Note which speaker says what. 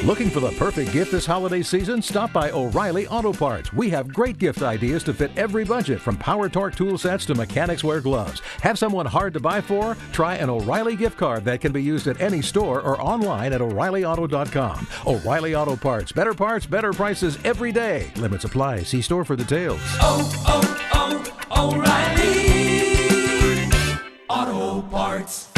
Speaker 1: Looking for the perfect gift this holiday season? Stop by O'Reilly Auto Parts. We have great gift ideas to fit every budget, from power torque tool sets to mechanics wear gloves. Have someone hard to buy for? Try an O'Reilly gift card that can be used at any store or online at O'ReillyAuto.com. O'Reilly Auto Parts. Better prices every day. Limits apply. See store for details.
Speaker 2: O'Reilly Auto Parts.